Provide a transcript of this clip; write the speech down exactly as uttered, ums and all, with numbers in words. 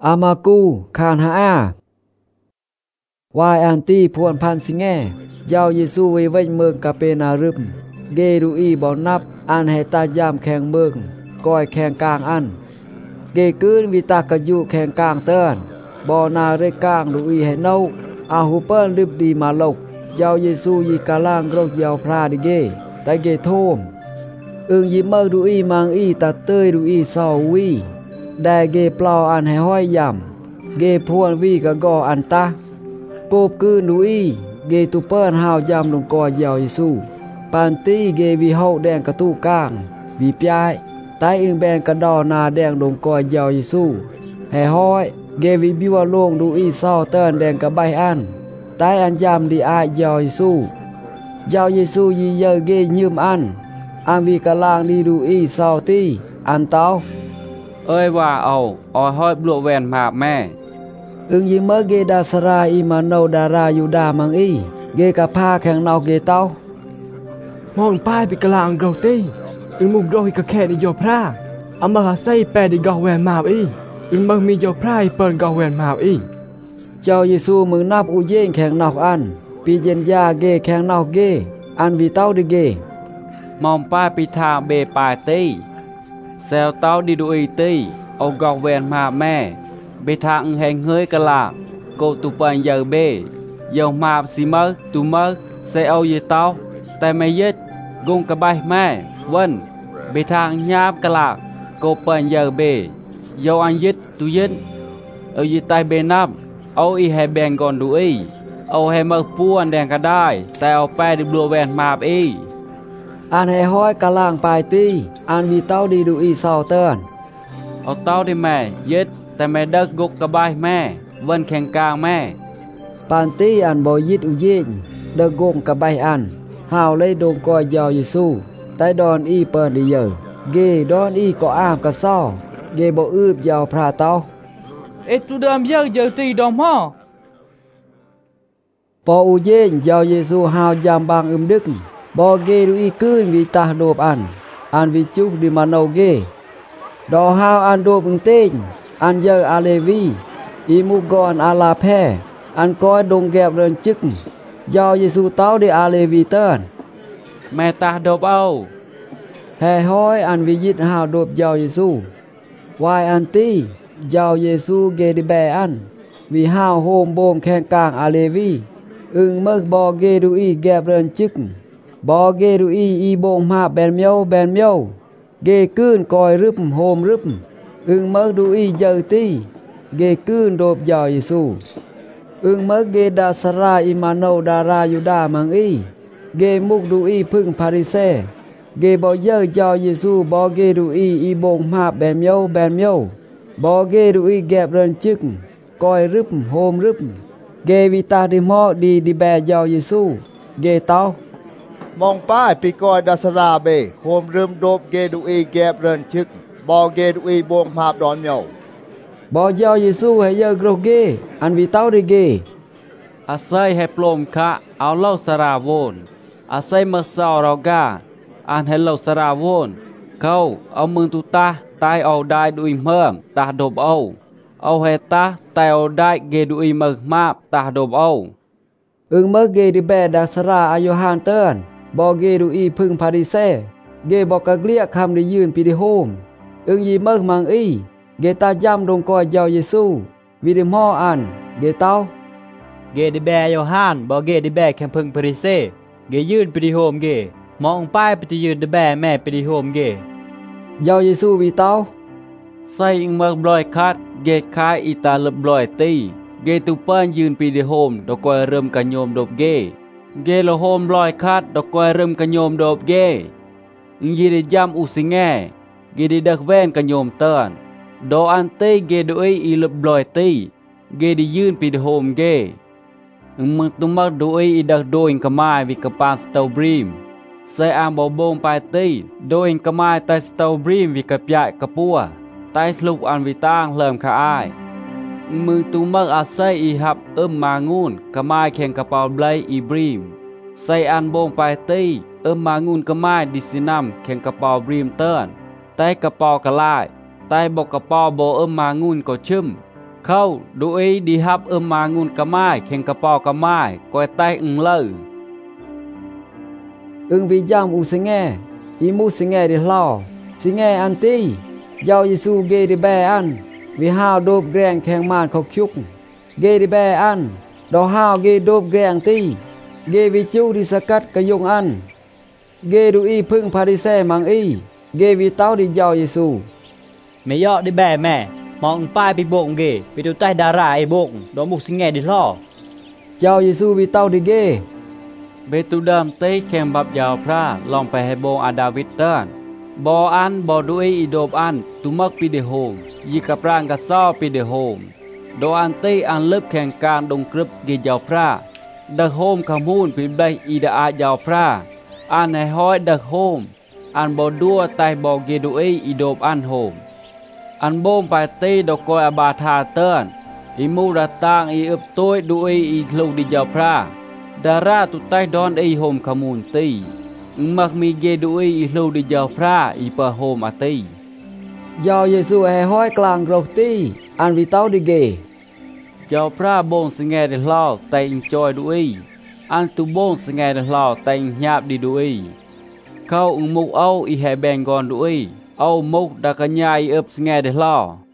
อามากูคานหาอาวายอันตีพวนพันสิงแงเจ้าเยซูไว้ไว้เมืองกาเปนารึมเกดูอีบ่นับอันให้ตายามแข่งเมืองก้อยแข่งกลางอันเกกืนวิตากะยุแข่งกลางเตือนบ่นาเรกลางดูอีให้เนาอาหูเปิ้นรึบดีมาลกเจ้าเยซูยีกาล่างโรคยาวพราดิเกไตเกโทมอึงยิเมอดูอีมังอีตาเตยดูอีซอวีได้เกเปล่าอันให้ห้อยยำเกพวนวีกะกออันตาโกบกืนดูอีเกตุเปิ้นหาวยำลงกอเยาวเยซูปานตีเกวีเฮาแดงกระตู้กลางวีปยายไตอึงแบงกระดอนาแดงลงกอเยาวเยซูให้ห้อยเกวีบิวลงดูอีเศร้าเติ้นแดงกระใบอันไตอันยำดีอายเยาวเยซูเยาวเยซูยีเยอเกยืมอันอันวีกะลางดีดูอีเศร้าตีอันเตาเอ้ยว่าเอาออยห้อยบลัวแวนมาแม่อึงยิเมอเกดาสราอิมาโนดารายูดามังอีเกกะพาแข่งนอกเกเตามองป้ายไปกลางเราตีอึงมุกโดยกะแค่ดิโยพระอามาใส่แปดิกาแวนมาอีอึงมึงมีโยพระเปิลกาแวนมาอีเจ้าเยซูมึงนับอุเย่งแข่งนอกอันปีเย็นยาเกแข่งนอกเกอันวีเต้าดิเกมองป้ายปีทางเบปายตีเซลเต้าดิดูอีตีเอากอกแวนมาแม่เบทางแห่งเฮยกะลาโกตุปันเยอเบเยามาสิมอตุมอเซเอาเยเต้าแต่ไม่ยึดกงกะใบแม่วันเบทางยาบกะลาโกปันเยอเบเยาอันยึดตุยึดเอาเยตายเบนับเอาอีให้แบ่งก่อนดูอีเอาให้มาป้วนแดงก็ได้แต่เอาแปดิบลัวแวนมาอีอันให้ห้อยกะล่างปลายตีอันวีเต้าดีดูอีเศร้าเตือนเอาเต้าได้แม่ยึดแต่แม่เด็กกกกะบายแม่วันแข่งกลางแม่ปานตีอันบ่ยิดอุเย่งเด็กกงกะบายอันหาวเลยดงกอยยาวเยซูไตดอนอีเปิดดีเยอเกดอนอีก็อ้ามกะซ้อเกบ่อืบยาวพระเต้าเอตุดามเยอะเยอะตีดอมฮอปออุเย่งยาวเยซูหาวยามบางอึมดึกบ่เกดูอีคืนวิตาโดบอันอันวิจุกดิมาโนเกดอหาวอันโดบึงเต้งอันเยออาเลวีอีมุกอนอาลาแพอันก้อยดงแกบเรินจึกยาวเยซูเต้าดิอาเลวีเตินแม่ตาโดบเอาแห่ห้อยอันวิยิตหาวโดบยาวเยซูวายอันตียาวเยซูเกดิแบอันวิหาวโฮมโบมแข่งกลางอาเลวีอึงเมิกบอเกดูอีแกบเรินจึกบอเกดูอีอีโบงมาแบนเมียวแบนเมียวเกกืนกอยรึบโฮมรึบอึงเมิกดูอีเจอตีเกกืนโดบยาวเยซูอึงเมิกเกดาสราอิมาโนดารายูดามังอีเกมุกดูอีพึ่งพาริเซเกบอเยอยาวเยซูบอเกดูอีอีโบงมาแบนเมียวแบนเมียวบอเกดูอีแกบเรินจึกกอยรึบโฮมรึบเกวิตาดิมอดีดิแบยาวเยซูเกเต้ามองป้ายปีกอยดัสราเบโฮมเริ่มโดบเกดูอีแกบเรินชึกบอเกดูอีบวงภาพดอนเมียวบอยาวเยซูให้เยอะกรเกอันวิเต้าดิเกอาศัยให้ปลมคะเอาเล่าสราวนอาศัยมาเศร้าเรากาอันให้เล่าสราวนเขาเอามือตุตาตายเอาได้ดุยเมื่อมตาโดบเอาเอาให้ตาตายเอาได้เกดูอีมือมาบตาโดบเอาอึงเมื่อเกดิแบดาสราอายุฮานเตินบอเกดูอีพึ่งพาริเซเกบอกกะเกลียคำได้ยืนปีดิโฮมอึงยีเมื่อมังอีเกตาย่ำลงกอยยาวเยซูวิดิมออันเกเต้าเกดิแบโยฮานบอเกดิแบแคมพึ่งพาริเซเกยืนปีดิโฮมเกมองป้ายไปจะยืนดิแบแม่ปีดิโฮมเกยาวเยซูวิเต้าใส่อิงเมื่อบลอยคัดเกคายอีตาลบลอยตีเกตุเปิ้นยืนปีดิโฮมดอกกอยเริ่มกันโยมดบเกเกลโฮมลอยคัดดอกกอยเริ่มกันโยมดบเกอิงยีได้ยำอุสิงแงเกได้ดักแวนกันโยมเตือนดออันเตเกดูอีอีลบลอยตีเกได้ยืนปีดิโฮมเกอิงมึงตุมักดูอีอีดักโดอิงกมายวิกปานสตาวบรีมใส่อาบอบงไปตีโดอิงกมายไตสตาวบรีมวิกปยะกะปัวไตสลุกอันวิตางเริ่มขาอ้ายมือตูมักอาศัยอีหับเอิมมางูนกะไม้แข่งกระเป๋าไบลอีบรีมใส่อันโบงไปตีเอิมมางูนกะไม้ดิสินัมแข่งกระเป๋าบรีมเติร์นไตกระเป๋ากะลายไตบอกกระเป๋าโบเอิมมางูนก็ชึมเข้าดูอีดีฮับเอิมมางูนกะไม้แข่งกระปอกะไม้ก้อยใต้อึงเลออึงวิญญาณอุสงแงอีมูสงแงดิลอสิงแงอันตียาวเยซูเกดิแบอันวิหาวโดบแกรงแข่งมานเขาคุกเกดิแบอันดอหาวเกโดบแกรงตีเกวิจูดิสกัดกะยงอันเกดูอีพึ่งพาริเซมังอีเกวิเต้าดิยาวเยซูไม่ยอดิแบแม่มองป้ายไปโบกเกไปดูใต้ดาราไอโบกดอมุกสิงแงดิล่อเจ้าเยซูวิเต้าดิเกเบตูดามเตแข่งบับยาวพระลองไปให้โบอาดาวิดเตินบออันบอดูอีโดบอันตุมักปีเดโฮมยีกับร่างกะซ้อปีเดโฮมโดอันเตอันเลิบแข่งการดงกรึบเกยาวพระดักโฮมขมูนพิมได้อีดาอายาวพระอันให้ห้อยดักโฮมอันบอดัวไตบอเกดูอีอีโดบอันโฮมอันโบมไปเตดอกอยอบาทาเตินอิมูระตางอีอึบตัวดูอีอีลูดิยาวพระดาราตุไตดอนอีโฮมขมูนตีมักมีเกดูอีอีลูดิยาวพระอีปะโฮมอตียาวเยซูให้ห้อยกลางโรตีอันวิเต้าดิเกเจ้าพระบงสงแงเดลาวแต่งจอยดูอีอันตุบงสงแงเดลาวแต่งหยาบดีดูอีเข้าอึงมุกเอาอีแหแบงกอนดูอีเอามุกดักญาอีเอิบสงแงเดลาว